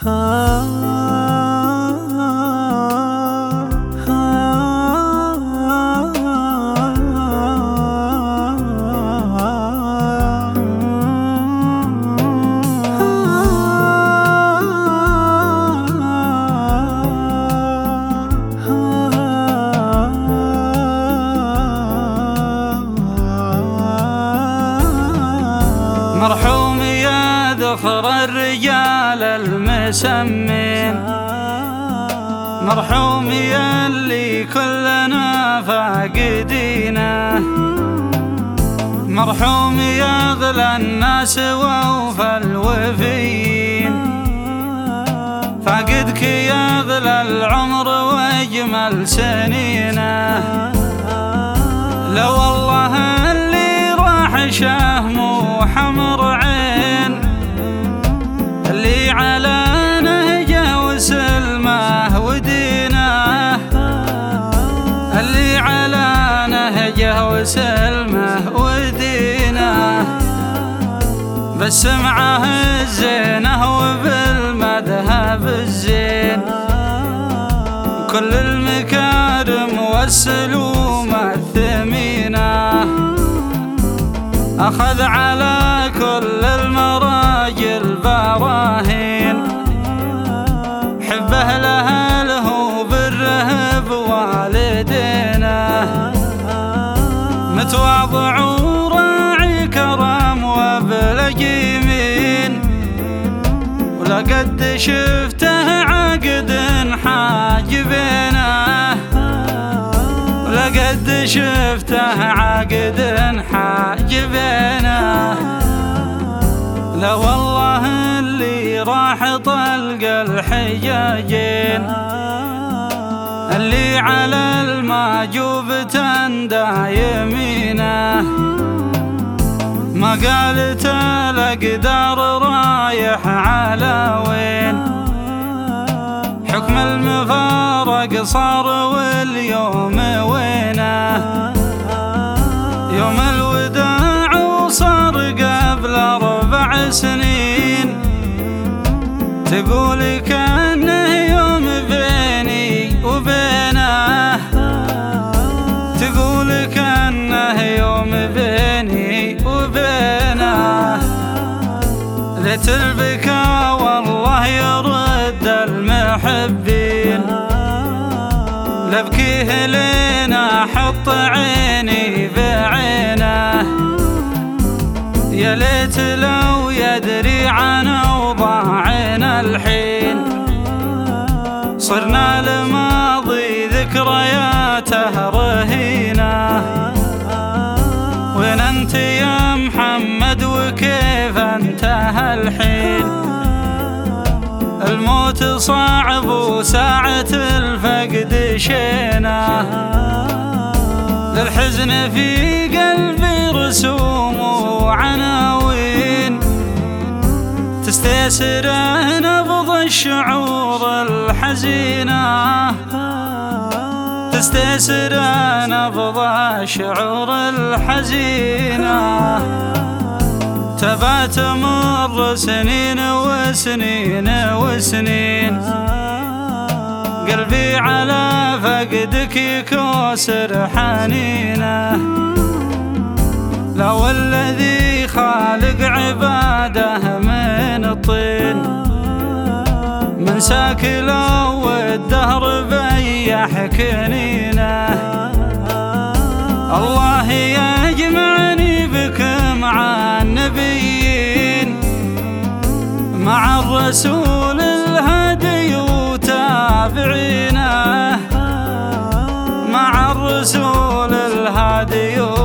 مرحوم يا ذخر الرجال المسمين، مرحوم يا اللي كلنا فاقدينه، مرحوم يا أغلى الناس وأوفى الوفيين، فاقدك يا أغلى العمر وأجمل سنينه. لو والله اللي راح شهم وحمر عين، اللي على نهجه وسلمه ودينه، اللي على نهجه وسلمه ودينه، بس معه الزينه وبالمذهب الزين، كل المكارم والسلوم الثمينه، أخذ على كل المراجل براهين، حبه لأهله بالرهب والدينه، متواضع وراعي كرم وبلج يمين، ولقد شفته عقد حاجبينه، ولقد شفته عقد حاجبينه. لا والله اللي راح طلق الحجاجين، اللي على الماجوب تندى يمينه، ما قالت الأقدار رايح على وين، حكم المفارق صار واليوم وينه، يوم الوداع وصار قبل 4 سنين، تقول كأنه يوم بيني وبينه، تقول كأنه يوم بيني وبينه، ليت البكا والله يرد المحبين، لبكيه لينا حط عيني بعينه، يا ليت لو يدري عن أوضاعنا الحين، صرنا الماضي ذكرياته رهينه، وين أنت يا محمد وكيف انتهى الحين، الموت صعب وساعة الفقد شينه، للحزن في قلبي رسوم وعناوين، تستيسر نبض الشعور الحزينة، تستيسر نبض الشعور الحزينة، تبات مر سنين وسنين وسنين، قلبي على فقدك يكوسر حنينه، لا والذي خالق عباده من الطين، من ساكله والدهر بيح كنينه، الله يجمعني بك مع النبيين، مع الرسول الهادي وتابعينه، مع الرسول الهادي